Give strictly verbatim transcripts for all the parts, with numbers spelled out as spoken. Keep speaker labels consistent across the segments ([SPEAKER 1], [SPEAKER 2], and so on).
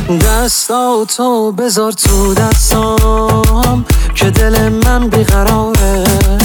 [SPEAKER 1] دستاتو بذار تو دستام که دل من بیقراره.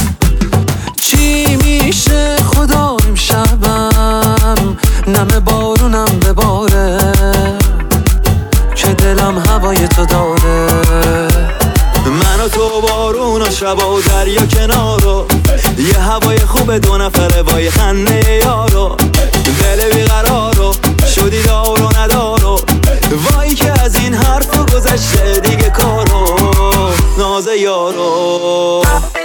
[SPEAKER 1] چی میشه خدا امشبم نم بارونم بباره که دلم هوای تو داره.
[SPEAKER 2] من و تو بارون و شب و دریا کنارو، یه هوای خوب دو نفره وای خنده یارو. دل بیقرارو شدی دار و ندارو، وای که از این حرفا گذشته دیگه کارو ناز یارو.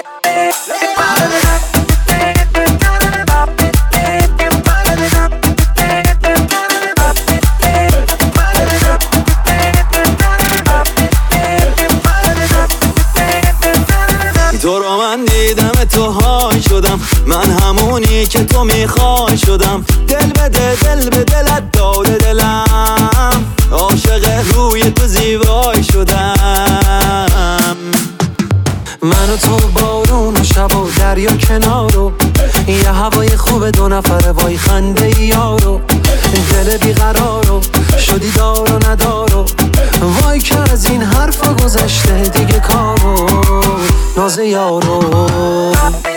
[SPEAKER 2] تو رو من دیدم تو های شدم، من همونی که تو میخوای شدم. دل به دل دل به دلت داده دلم، عاشق روی تو زیبای شدم.
[SPEAKER 1] من و تو بارون و شب و دریا کنارو، یه هوای خوب دو نفره وای خنده یارو. دل بیقرارو شدی دار و ندارو، وای که از این حرفا گذشته دیگه کارو ناز یارو.